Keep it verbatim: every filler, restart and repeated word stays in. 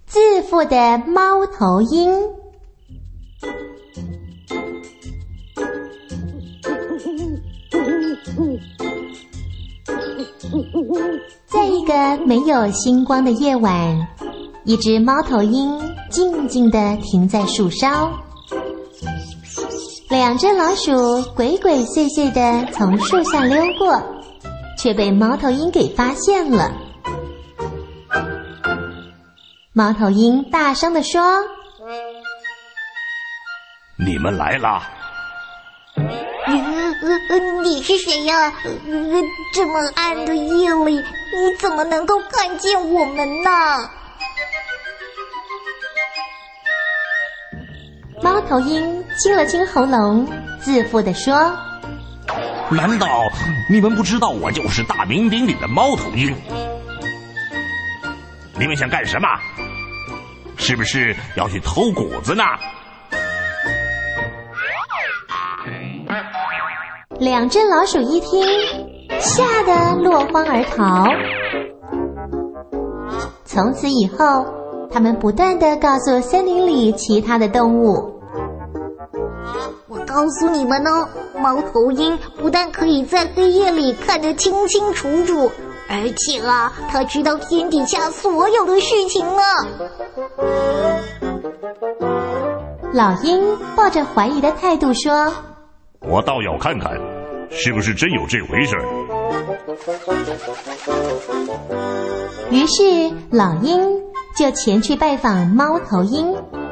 自负的猫头鹰。在一个没有星光的夜晚，一只猫头鹰静静地停在树梢，两只老鼠鬼鬼祟祟地从树下溜过，却被猫头鹰给发现了。猫头鹰大声地说： 你们来啦！ 呃呃，你是谁呀？呃，这么暗的夜里，你怎么能够看见我们呢？ 猫头鹰清了清喉咙，自负地说： 难道你们不知道我就是大名鼎鼎的猫头鹰？你们想干什么？是不是要去偷谷子呢？ 两只老鼠一听，吓得落荒而逃。从此以后，他们不断地告诉森林里其他的动物： 我告诉你们哦，猫头鹰不但可以在黑夜里看得清清楚楚，而且啊，它知道天底下所有的事情呢。 老鹰抱着怀疑的态度说： 我倒要看看，是不是真有这回事。 于是老鹰就前去拜访猫头鹰，